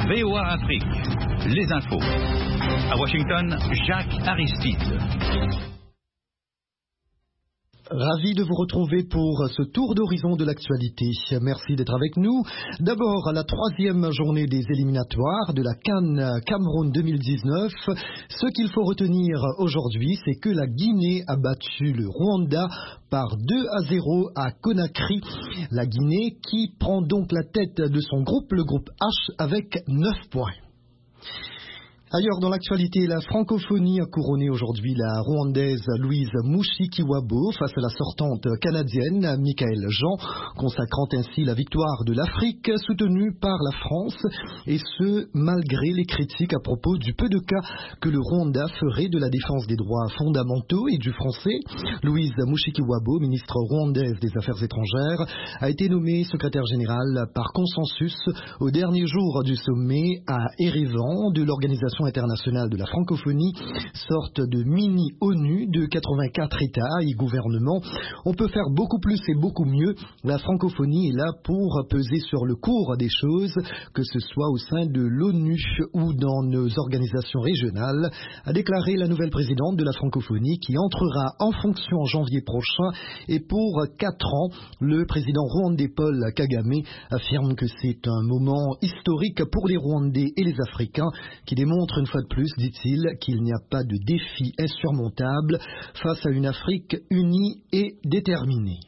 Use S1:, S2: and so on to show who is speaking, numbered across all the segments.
S1: VOA Afrique, les infos. À Washington, Jacques Aristide.
S2: Ravi de vous retrouver pour ce tour d'horizon de l'actualité. Merci d'être avec nous. D'abord, la troisième journée des éliminatoires de la CAN Cameroun 2019. Ce qu'il faut retenir aujourd'hui, c'est que la Guinée a battu le Rwanda par 2-0 à Conakry. La Guinée qui prend donc la tête de son groupe, le groupe H, avec 9 points. Ailleurs dans l'actualité, la francophonie a couronné aujourd'hui la Rwandaise Louise Mushikiwabo face à la sortante canadienne Michaëlle Jean, consacrant ainsi la victoire de l'Afrique soutenue par la France, et ce malgré les critiques à propos du peu de cas que le Rwanda ferait de la défense des droits fondamentaux et du français. Louise Mushikiwabo, ministre rwandaise des Affaires étrangères, a été nommée secrétaire générale par consensus au dernier jour du sommet à Erevan de l'Organisation internationale de la francophonie, sorte de mini-ONU de 84 États et gouvernements. On peut faire beaucoup plus et beaucoup mieux. La francophonie est là pour peser sur le cours des choses, que ce soit au sein de l'ONU ou dans nos organisations régionales, a déclaré la nouvelle présidente de la francophonie qui entrera en fonction en janvier prochain. Et pour 4 ans, le président rwandais Paul Kagame affirme que c'est un moment historique pour les Rwandais et les Africains qui démontre une fois de plus, dit-il, qu'il n'y a pas de défi insurmontable face à une Afrique unie et déterminée.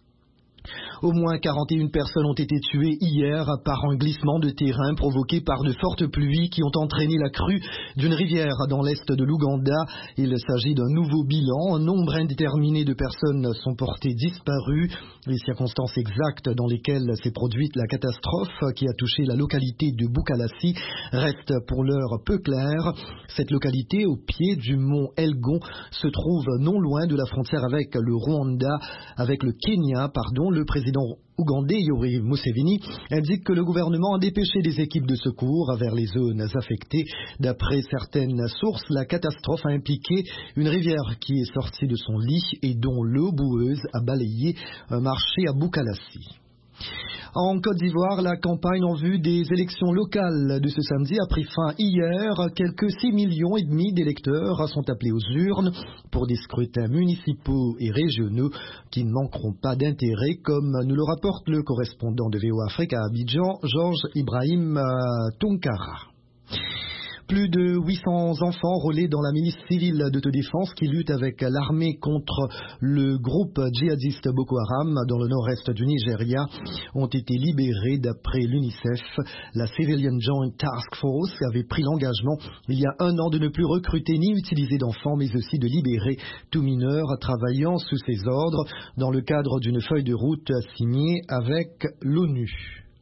S2: Au moins 41 personnes ont été tuées hier par un glissement de terrain provoqué par de fortes pluies qui ont entraîné la crue d'une rivière dans l'est de l'Ouganda. Il s'agit d'un nouveau bilan. Un nombre indéterminé de personnes sont portées disparues. Les circonstances exactes dans lesquelles s'est produite la catastrophe qui a touché la localité de Bukalassi restent pour l'heure peu claires. Cette localité, au pied du mont Elgon, se trouve non loin de la frontière avec le Rwanda, avec le Kenya, Le président ougandais Yoweri Museveni indique que le gouvernement a dépêché des équipes de secours vers les zones affectées. D'après certaines sources, la catastrophe a impliqué une rivière qui est sortie de son lit et dont l'eau boueuse a balayé un marché à Bukalassi. En Côte d'Ivoire, la campagne en vue des élections locales de ce samedi a pris fin hier. Quelques 6,5 millions d'électeurs sont appelés aux urnes pour des scrutins municipaux et régionaux qui ne manqueront pas d'intérêt, comme nous le rapporte le correspondant de VOA Afrique à Abidjan, Georges Ibrahim Tonkara. Plus de 800 enfants enrôlés dans la milice civile d'autodéfense qui lutte avec l'armée contre le groupe djihadiste Boko Haram dans le nord-est du Nigeria ont été libérés d'après l'UNICEF. La Civilian Joint Task Force avait pris l'engagement il y a 1 an de ne plus recruter ni utiliser d'enfants, mais aussi de libérer tout mineur travaillant sous ses ordres dans le cadre d'une feuille de route signée avec l'ONU.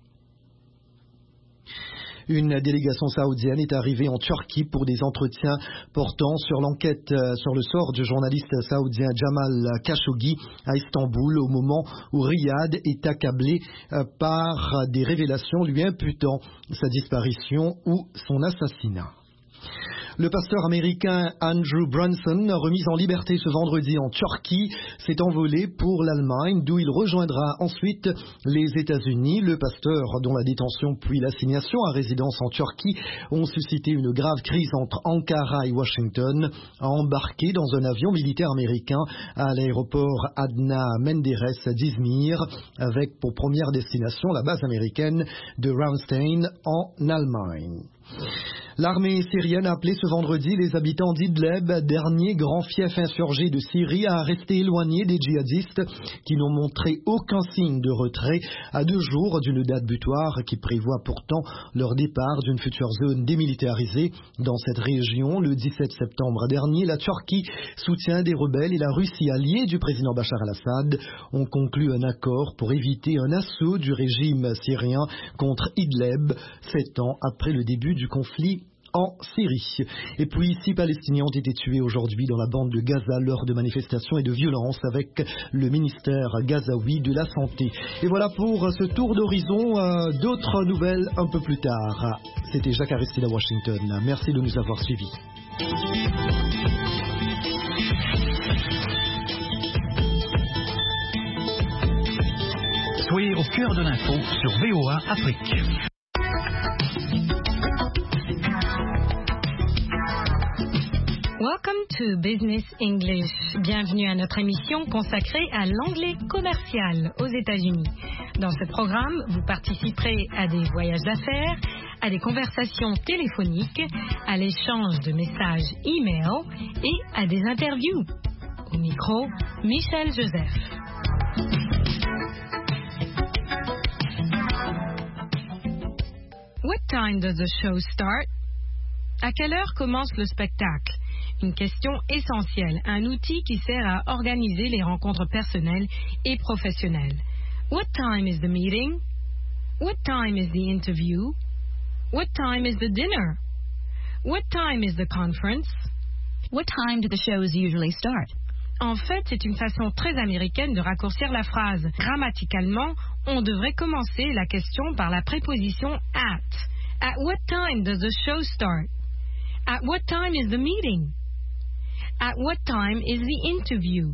S2: Une délégation saoudienne est arrivée en Turquie pour des entretiens portant sur l'enquête sur le sort du journaliste saoudien Jamal Khashoggi à Istanbul au moment où Riyad est accablé par des révélations lui imputant sa disparition ou son assassinat. Le pasteur américain Andrew Brunson, remis en liberté ce vendredi en Turquie, s'est envolé pour l'Allemagne, d'où il rejoindra ensuite les États-Unis. Le pasteur, dont la détention puis l'assignation à résidence en Turquie ont suscité une grave crise entre Ankara et Washington, a embarqué dans un avion militaire américain à l'aéroport Adna Menderes d'Izmir, avec pour première destination la base américaine de Ramstein en Allemagne. L'armée syrienne a appelé ce vendredi les habitants d'Idleb, dernier grand fief insurgé de Syrie, à rester éloignés des djihadistes qui n'ont montré aucun signe de retrait à 2 jours d'une date butoir qui prévoit pourtant leur départ d'une future zone démilitarisée. Dans cette région, le 17 septembre dernier, la Turquie, soutien des rebelles et la Russie alliée du président Bachar al-Assad ont conclu un accord pour éviter un assaut du régime syrien contre Idleb, 7 ans après le début du conflit en Syrie. Et puis 6 Palestiniens ont été tués aujourd'hui dans la bande de Gaza lors de manifestations et de violences avec le ministère gazaoui de la Santé. Et voilà pour ce tour d'horizon. D'autres nouvelles un peu plus tard. C'était Jacques Aristide à Washington. Merci de nous avoir suivis.
S1: Soyez au cœur de l'info sur VOA Afrique.
S3: to Business English. Bienvenue à notre émission consacrée à l'anglais commercial aux États-Unis. Dans ce programme, vous participerez à des voyages d'affaires, à des conversations téléphoniques, à l'échange de messages e-mail et à des interviews. Au micro, Michel Joseph. What time does the show start? À quelle heure commence le spectacle? Une question essentielle, un outil qui sert à organiser les rencontres personnelles et professionnelles. What time is the meeting? What time is the interview? What time is the dinner? What time is the conference?
S4: What time do the shows usually start?
S3: En fait, c'est une façon très américaine de raccourcir la phrase. Grammaticalement, on devrait commencer la question par la préposition at. At what time does the show start? At what time is the meeting? At what time is the interview?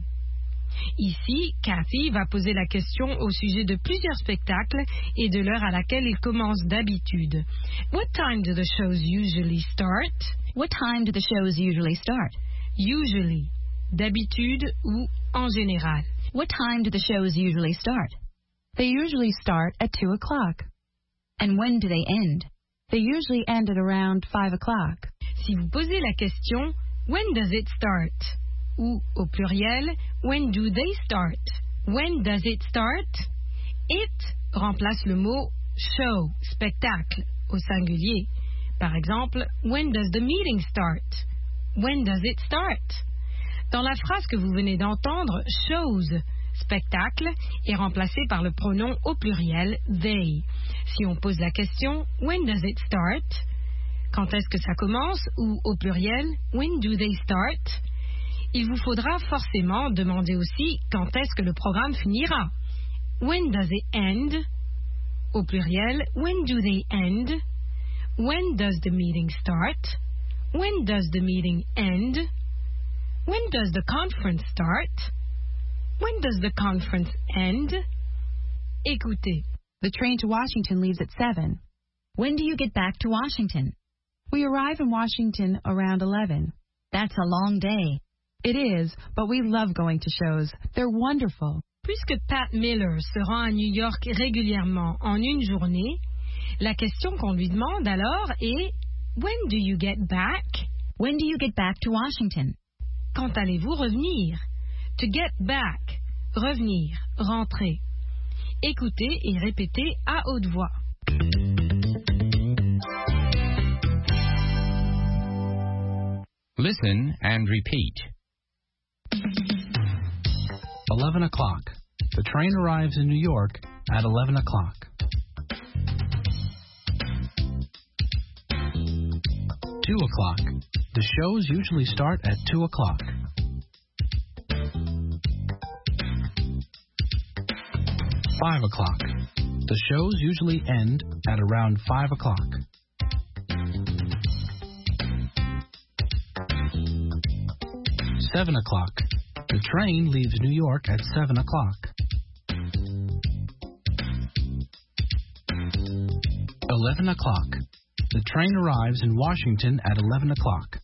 S3: Ici, Cathy va poser la question au sujet de plusieurs spectacles et de l'heure à laquelle ils commencent d'habitude. What time do the shows usually start?
S4: What time do the shows usually start?
S3: Usually, d'habitude ou en général.
S4: What time do the shows usually start?
S5: They usually start at 2 o'clock.
S4: And when do they end?
S5: They usually end at around 5 o'clock.
S3: Si vous posez la question, when does it start? Ou, au pluriel, when do they start? When does it start? It remplace le mot show, spectacle, au singulier. Par exemple, when does the meeting start? When does it start? Dans la phrase que vous venez d'entendre, shows, spectacle, est remplacé par le pronom au pluriel they. Si on pose la question, when does it start? Quand est-ce que ça commence? Ou au pluriel, when do they start? Il vous faudra forcément demander aussi quand est-ce que le programme finira. When does it end? Au pluriel, when do they end? When does the meeting start? When does the meeting end? When does the conference start? When does the conference end? Écoutez.
S5: The train to Washington leaves at 7.
S4: When do you get back to Washington?
S5: We arrive in Washington around 11.
S4: That's a long day.
S5: It is, but we love going to shows. They're wonderful.
S3: Puisque Pat Miller se rend à New York régulièrement en une journée, la question qu'on lui demande alors est when do you get back?
S4: When do you get back to Washington?
S3: Quand allez-vous revenir? To get back, revenir, rentrer. Écoutez et répétez à haute voix.
S1: Listen and repeat.
S6: 11 o'clock. The train arrives in New York at 11 o'clock. 2 o'clock. The shows usually start at 2 o'clock. 5 o'clock. The shows usually end at around 5 o'clock. 7 o'clock. The train leaves New York at 7 o'clock. 11 o'clock. The train arrives in Washington at 11 o'clock.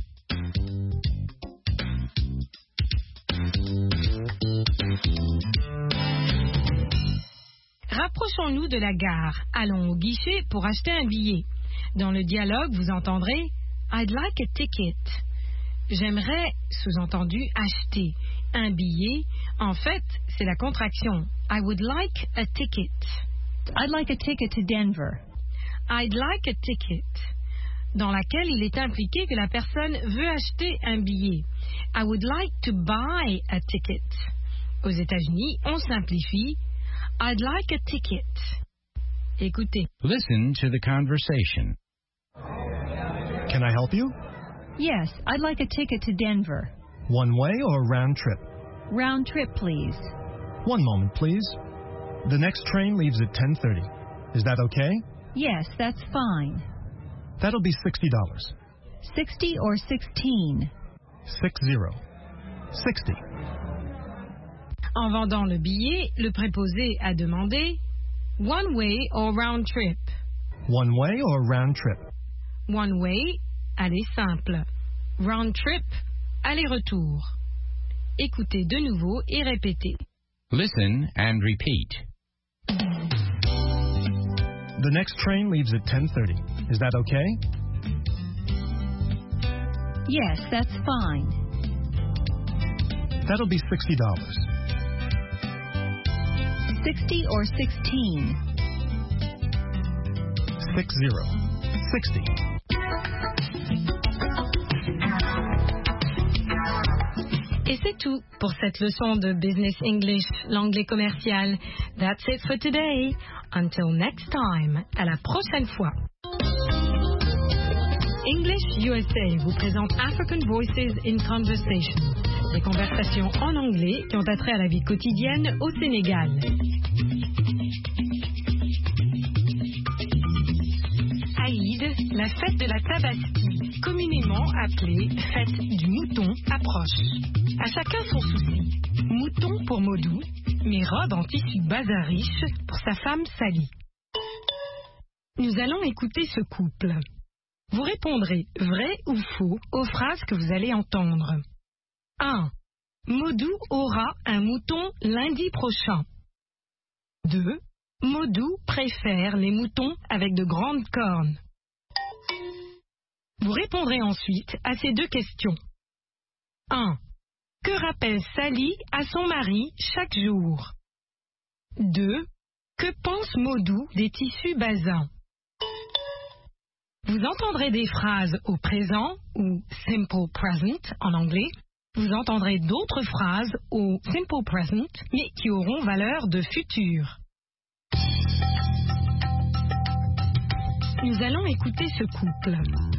S3: Rapprochons-nous de la gare. Allons au guichet pour acheter un billet. Dans le dialogue, vous entendrez I'd like a ticket. J'aimerais, sous-entendu, acheter un billet. En fait, c'est la contraction. I would like a ticket.
S4: I'd like a ticket to Denver.
S3: I'd like a ticket. Dans laquelle il est impliqué que la personne veut acheter un billet. I would like to buy a ticket. Aux États-Unis, on simplifie. I'd like a ticket. Écoutez.
S1: Listen to the conversation.
S7: Can I help you?
S4: Yes, I'd like a ticket to Denver.
S7: One way or round trip?
S4: Round trip, please.
S7: One moment, please. The next train leaves at 10:30. Is that okay?
S4: Yes, that's fine.
S7: That'll be $60.
S4: 60 or 16?
S7: 60. 60.
S3: En vendant le billet, le préposé a demandé one way or round trip.
S7: One way or round trip?
S3: One way, aller simple. Round trip, aller-retour. Écoutez de nouveau et répétez.
S1: Listen and repeat.
S7: The next train leaves at 10:30. Is that okay?
S4: Yes, that's fine.
S7: That'll be $60.
S4: 60 or 16?
S7: 60. 60.
S3: Et c'est tout pour cette leçon de Business English, l'anglais commercial. That's it for today. Until next time. À la prochaine fois. English USA vous présente African Voices in Conversation. Des conversations en anglais qui ont attrait à la vie quotidienne au Sénégal. Aïd, la fête de la Tabaski, communément appelée fête du mouton, approche. À chacun son souci. Mouton pour Modou, mais robe en tissu bazin riche pour sa femme Sally. Nous allons écouter ce couple. Vous répondrez vrai ou faux aux phrases que vous allez entendre. 1. Modou aura un mouton lundi prochain. 2. Modou préfère les moutons avec de grandes cornes. Vous répondrez ensuite à ces deux questions. 1. Que rappelle Sally à son mari chaque jour? 2. Que pense Modou des tissus bazins? Vous entendrez des phrases au présent ou simple present en anglais. Vous entendrez d'autres phrases au simple present mais qui auront valeur de futur. Nous allons écouter ce couple.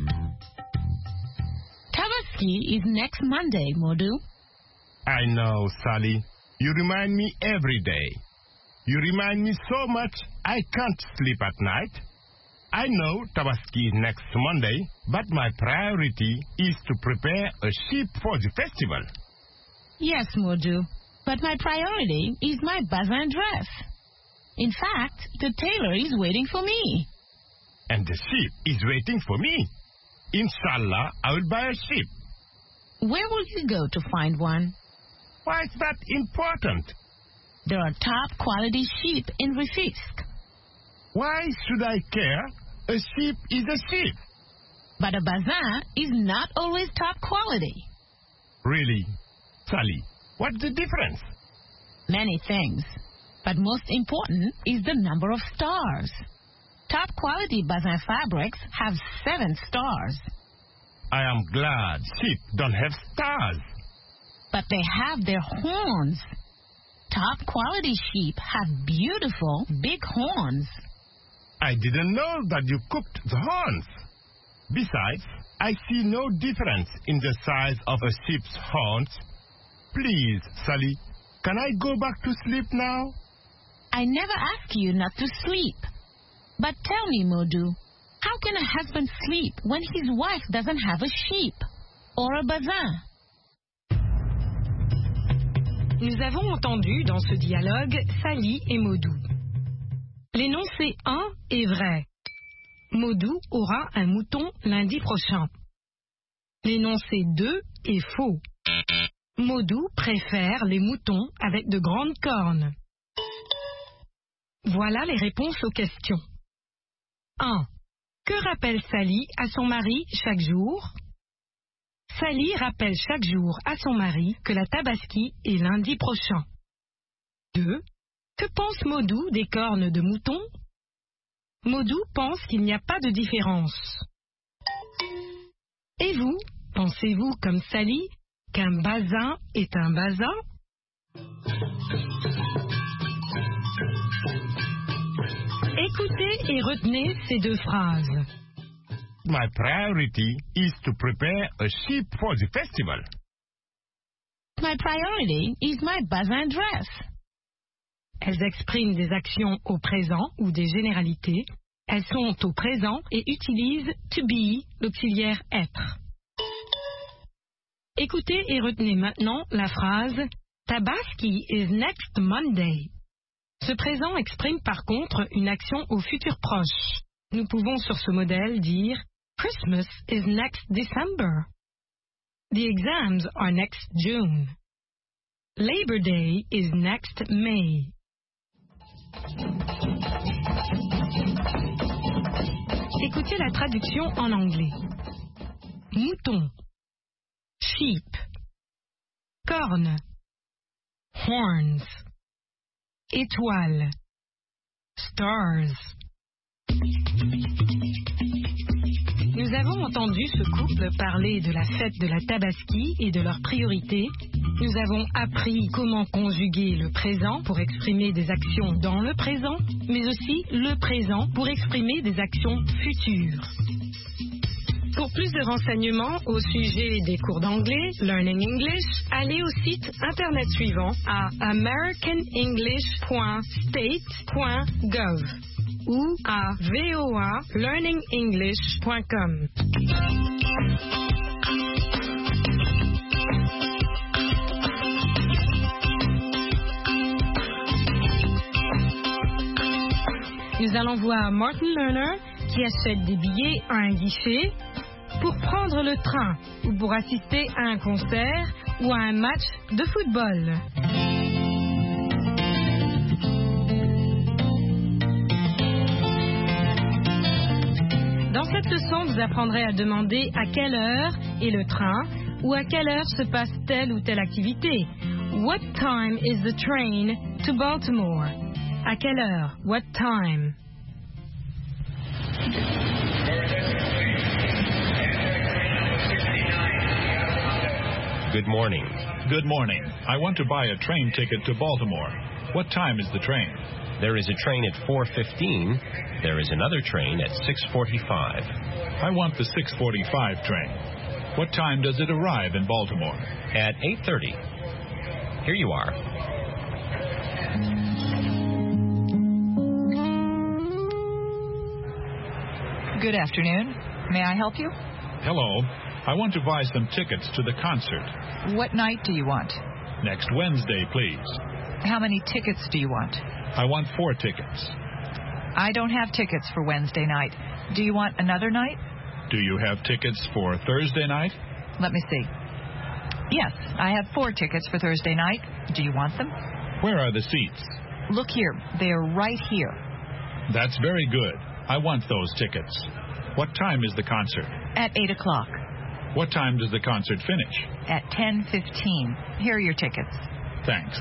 S8: Tabaski is next Monday, Modou.
S9: I know, Sally. You remind me every day. You remind me so much I can't sleep at night. I know Tabaski is next Monday, but my priority is to prepare a sheep for the festival.
S8: Yes, Modou, but my priority is my bazin dress. In fact, the tailor is waiting for me.
S9: And the sheep is waiting for me. Inshallah, I will buy a sheep.
S8: Where will you go to find one?
S9: Why is that important?
S8: There are top quality sheep in Rufisque.
S9: Why should I care? A sheep is a sheep.
S8: But a bazin is not always top quality.
S9: Really? Sally, what's the difference?
S8: Many things. But most important is the number of stars. Top quality bazin fabrics have 7 stars.
S9: I am glad sheep don't have stars.
S8: But they have their horns. Top quality sheep have beautiful big horns.
S9: I didn't know that you cooked the horns. Besides, I see no difference in the size of a sheep's horns. Please, Sally, can I go back to sleep now?
S8: I never ask you not to sleep. But tell me, Modou, how can a husband sleep when his wife doesn't have a sheep or a bazin?
S3: Nous avons entendu dans ce dialogue Sally et Modou. L'énoncé 1 est vrai. Modou aura un mouton lundi prochain. L'énoncé 2 est faux. Modou préfère les moutons avec de grandes cornes. Voilà les réponses aux questions. 1. Que rappelle Sally à son mari chaque jour? Sally rappelle chaque jour à son mari que la Tabaski est lundi prochain. 2. Que pense Modou des cornes de mouton? Modou pense qu'il n'y a pas de différence. Et vous, pensez-vous comme Sally qu'un bazin est un bazin? Écoutez et retenez ces deux phrases.
S9: My priority is to prepare a sheep for the festival.
S8: My priority is my bazin dress.
S3: Elles expriment des actions au présent ou des généralités. Elles sont au présent et utilisent to be, l'auxiliaire être. Écoutez et retenez maintenant la phrase Tabaski is next Monday. Ce présent exprime par contre une action au futur proche. Nous pouvons sur ce modèle dire Christmas is next December. The exams are next June. Labor Day is next May. Écoutez la traduction en anglais. Mouton. Sheep. Corne. Horns. Étoile. Stars. Nous avons entendu ce couple parler de la fête de la Tabaski et de leurs priorités. Nous avons appris comment conjuguer le présent pour exprimer des actions dans le présent, mais aussi le présent pour exprimer des actions futures. Pour plus de renseignements au sujet des cours d'anglais, Learning English, allez au site internet suivant à americanenglish.state.gov ou à voalearningenglish.com. Nous allons voir Martin Lerner qui achète des billets à un guichet pour prendre le train ou pour assister à un concert ou à un match de football. Dans cette leçon, vous apprendrez à demander à quelle heure est le train ou à quelle heure se passe telle ou telle activité. What time is the train to Baltimore? À quelle heure? What time?
S10: Good morning.
S11: Good morning. I want to buy a train ticket to Baltimore. What time is the train?
S10: There is a train at 4:15. There is another train at 6:45.
S11: I want the 6:45 train. What time does it arrive in Baltimore?
S10: At 8:30. Here you are.
S12: Good afternoon. May I help you?
S11: Hello. I want to buy some tickets to the concert.
S12: What night do you want?
S11: Next Wednesday, please.
S12: How many tickets do you want?
S11: I want 4 tickets.
S12: I don't have tickets for Wednesday night. Do you want another night?
S11: Do you have tickets for Thursday night?
S12: Let me see. Yes, I have 4 tickets for Thursday night. Do you want them?
S11: Where are the seats?
S12: Look here. They are right here.
S11: That's very good. I want those tickets. What time is the concert?
S12: At 8 o'clock.
S11: What time does the concert finish?
S12: At 10:15. Here are your tickets.
S11: Thanks.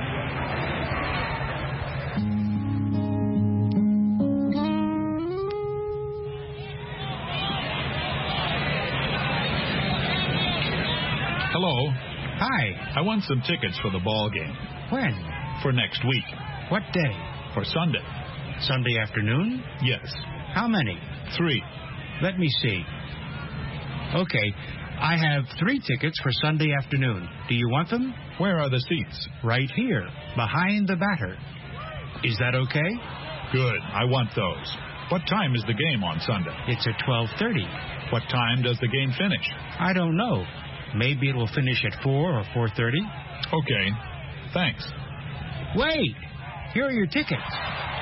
S11: Hello.
S13: Hi.
S11: I want some tickets for the ball game.
S13: When?
S11: For next week.
S13: What day?
S11: For Sunday.
S13: Sunday afternoon?
S11: Yes.
S13: How many?
S11: 3.
S13: Let me see. Okay. I have 3 tickets for Sunday afternoon. Do you want them?
S11: Where are the seats?
S13: Right here, behind the batter. Is that okay?
S11: Good. I want those. What time is the game on Sunday?
S13: It's at 12:30.
S11: What time does the game finish?
S13: I don't know. Maybe it will finish at 4 or 4:30.
S11: Okay. Thanks.
S13: Wait! Here are your tickets.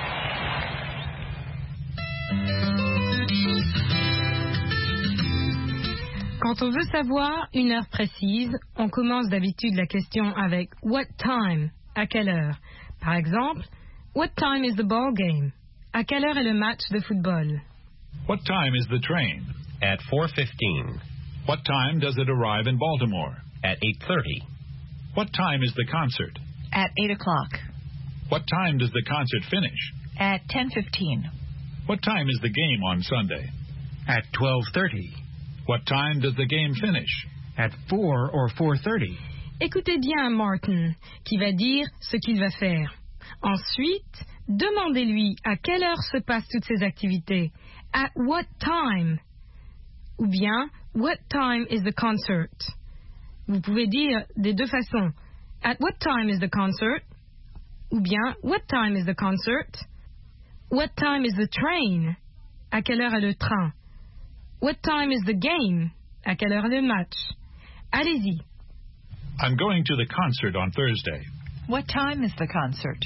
S3: Quand on veut savoir une heure précise, on commence d'habitude la question avec what time? À quelle heure? Par exemple, what time is the ball game? À quelle heure est le match de football?
S11: What time is the train?
S10: At 4:15.
S11: What time does it arrive in Baltimore?
S10: At 8:30.
S11: What time is the concert?
S12: At 8 o'clock.
S11: What time does the concert finish?
S12: At 10:15.
S11: What time is the game on Sunday?
S13: At 12:30.
S11: What time does the game finish?
S13: At 4 or 4:30.
S3: Écoutez bien Martin, qui va dire ce qu'il va faire. Ensuite, demandez-lui à quelle heure se passent toutes ces activités. At what time? Ou bien, what time is the concert? Vous pouvez dire des deux façons. At what time is the concert? Ou bien, what time is the concert? What time is the train? À quelle heure est le train? What time is the game? À quelle heure est le match? Allez-y.
S11: I'm going to the concert on Thursday.
S12: What time is the concert?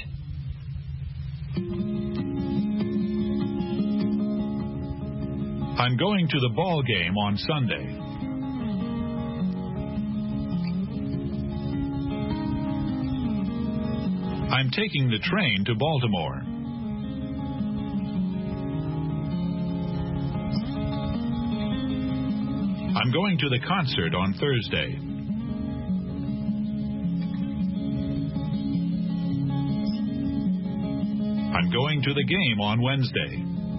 S11: I'm going to the ball game on Sunday. I'm taking the train to Baltimore. I'm going to the concert on Thursday. I'm going to the game on Wednesday.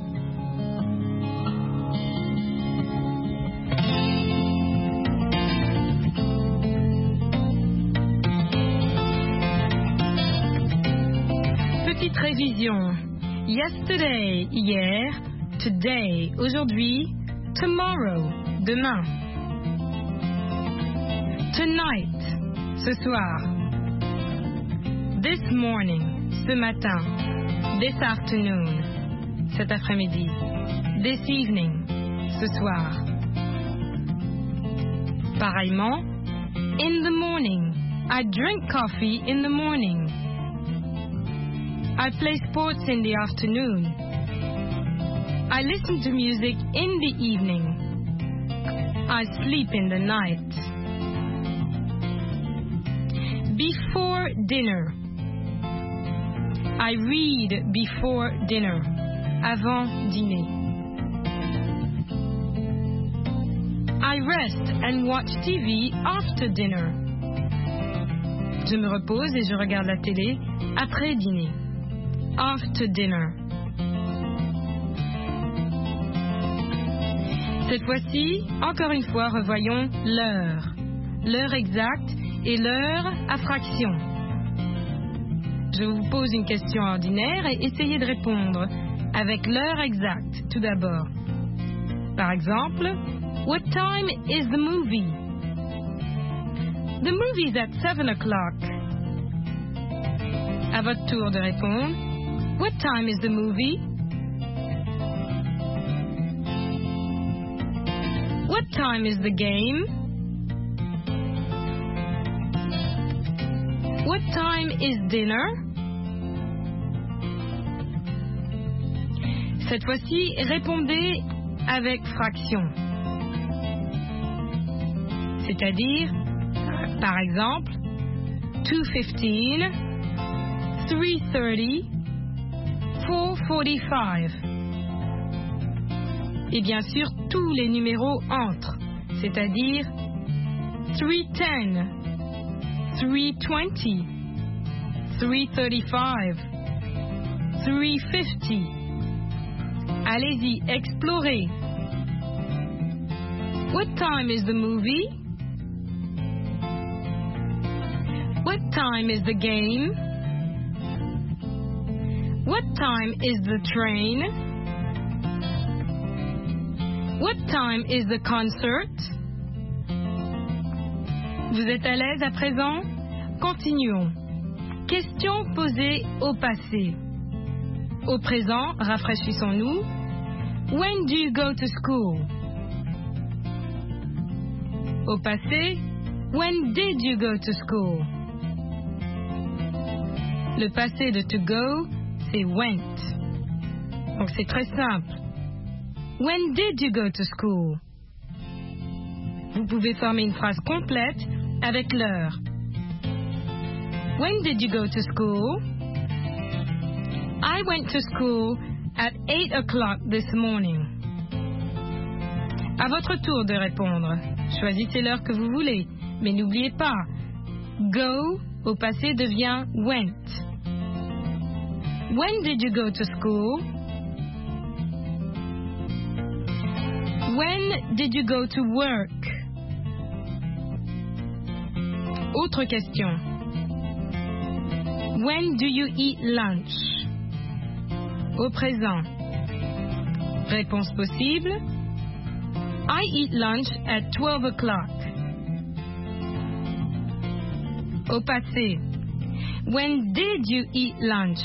S3: Petite révision. Yesterday, hier. Today, aujourd'hui. Tomorrow, demain. Tonight, ce soir. This morning, ce matin. This afternoon, cet après-midi. This evening, ce soir. Pareillement, in the morning. I drink coffee in the morning. I play sports in the afternoon. I listen to music in the evening. I sleep in the night. Before dinner. I read before dinner. Avant dîner. I rest and watch TV after dinner. Je me repose et je regarde la télé après dîner. After dinner. Cette fois-ci, encore une fois, revoyons l'heure. L'heure exacte et l'heure à fraction. Je vous pose une question ordinaire et essayez de répondre avec l'heure exacte tout d'abord. Par exemple, what time is the movie? The movie is at 7 o'clock. À votre tour de répondre. What time is the movie? What time is the game? What time is dinner? Cette fois-ci, répondez avec fraction. C'est-à-dire, par exemple, 2:15, 3:30, 4:45. Et bien sûr, tous les numéros entrent, c'est-à-dire 3:10, 3:20, 3:35, 3:50. Allez-y, explorez. What time is the movie? What time is the game? What time is the train? What time is the concert? Vous êtes à l'aise à présent? Continuons. Question posée au passé. Au présent, rafraîchissons-nous. When do you go to school? Au passé, when did you go to school? Le passé de to go, c'est went. Donc c'est très simple. When did you go to school? Vous pouvez former une phrase complète avec l'heure. When did you go to school? I went to school at 8 o'clock this morning. À votre tour de répondre. Choisissez l'heure que vous voulez, mais n'oubliez pas, go au passé devient went. When did you go to school? When did you go to work? Autre question. When do you eat lunch? Au présent. Réponse possible. I eat lunch at 12 o'clock. Au passé. When did you eat lunch?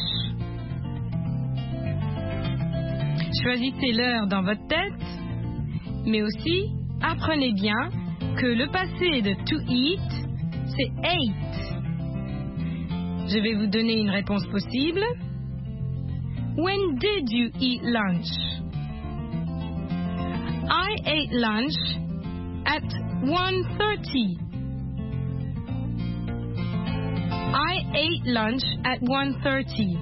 S3: Choisissez l'heure dans votre tête, mais aussi apprenez bien que le passé de to eat, c'est ate. Je vais vous donner une réponse possible. When did you eat lunch? I ate lunch at 1:30. I ate lunch at 1:30.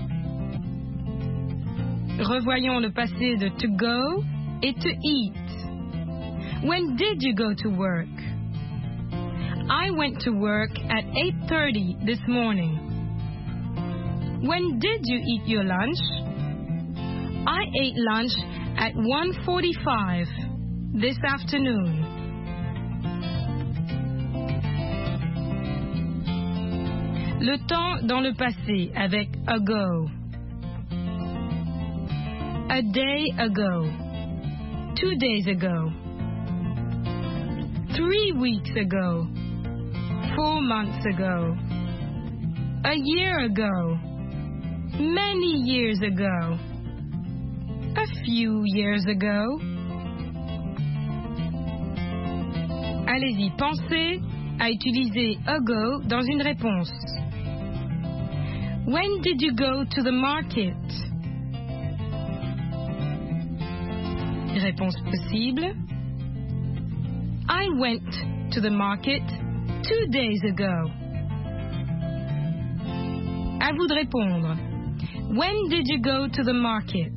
S3: Revoyons le passé de to go et to eat. When did you go to work? I went to work at 8:30 this morning. When did you eat your lunch? I ate lunch at 1:45 this afternoon. Le temps dans le passé avec ago. A day ago. 2 days ago. 3 weeks ago. 4 months ago. A year ago. Many years ago. A few years ago. Allez-y, pensez à utiliser ago dans une réponse. When did you go to the market? Réponse possible. I went to the market 2 days ago. À vous de répondre. When did you go to the market?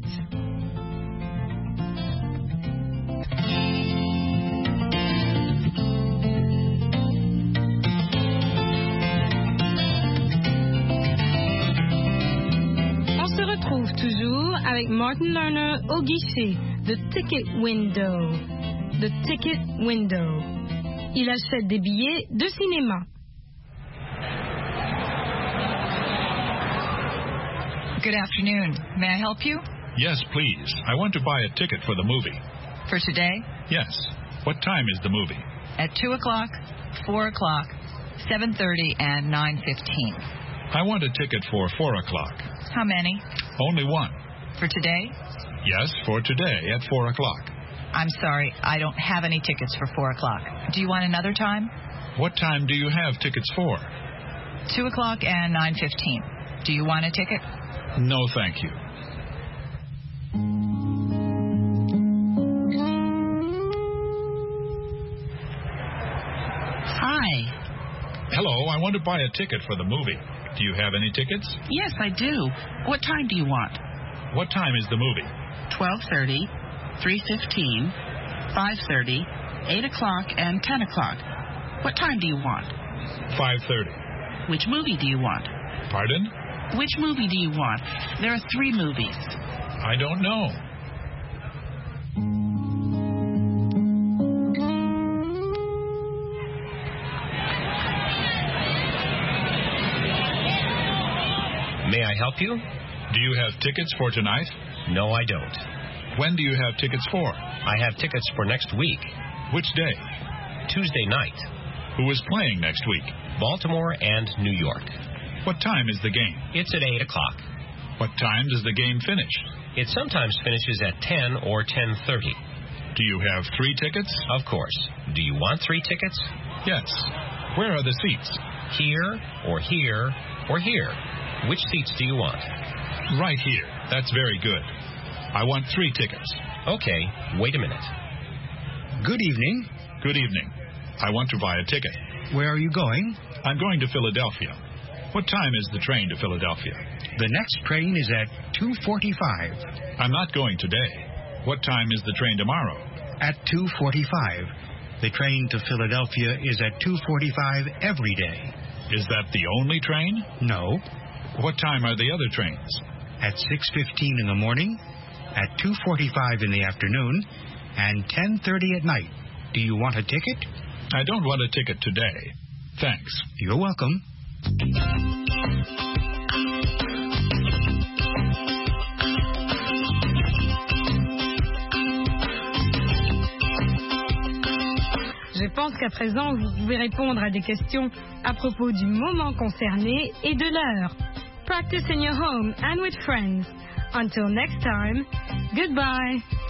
S3: On se retrouve toujours avec Martin Lerner au guichet. The Ticket Window. The Ticket Window. Il achète des billets de cinéma.
S12: Good afternoon. May I help you?
S11: Yes, please. I want to buy a ticket for the movie.
S12: For today?
S11: Yes. What time is the movie?
S12: At 2 o'clock, 4 o'clock, 7:30, and 9:15.
S11: I want a ticket for 4 o'clock.
S12: How many?
S11: Only one.
S12: For today?
S11: Yes, for today at 4 o'clock.
S12: I'm sorry, I don't have any tickets for 4 o'clock. Do you want another time?
S11: What time do you have tickets for?
S12: 2 o'clock and 9:15. Do you want a ticket?
S11: No, thank you.
S14: Hi.
S11: Hello, I want to buy a ticket for the movie. Do you have any tickets?
S14: Yes, I do. What time do you want?
S11: What time is the movie?
S14: 12:30, 3:15, 5:30, 8 o'clock, and 10 o'clock. What time do you want?
S11: 5:30.
S14: Which movie do you want?
S11: Pardon?
S14: Which movie do you want? There are 3 movies.
S11: I don't know.
S10: May I help you?
S11: Do you have tickets for tonight?
S10: No, I don't.
S11: When do you have tickets for?
S10: I have tickets for next week.
S11: Which day?
S10: Tuesday night.
S11: Who is playing next week?
S10: Baltimore and New York.
S11: What time is the game?
S10: It's at 8 o'clock.
S11: What time does the game finish?
S10: It sometimes finishes at 10 or 10:30.
S11: Do you have 3 tickets?
S10: Of course. Do you want 3 tickets?
S11: Yes. Where are the seats?
S10: Here, or here, or here. Which seats do you want?
S11: Right here. That's very good. I want 3 tickets.
S10: Okay, wait a minute.
S6: Good evening.
S11: Good evening. I want to buy a ticket.
S6: Where are you going?
S11: I'm going to Philadelphia. What time is the train to Philadelphia?
S6: The next train is at 2:45.
S11: I'm not going today. What time is the train tomorrow?
S6: At 2:45. The train to Philadelphia is at 2:45 every day.
S11: Is that the only train?
S6: No.
S11: What time are the other trains?
S6: At 6:15 in the morning, at 2:45 in the afternoon, and 10:30 at night. Do you want a ticket?
S11: I don't want a ticket today. Thanks.
S6: You're welcome.
S3: Je pense qu'à présent, vous pouvez répondre à des questions à propos du moment concerné et de l'heure. Practice in your home and with friends. Until next time, goodbye.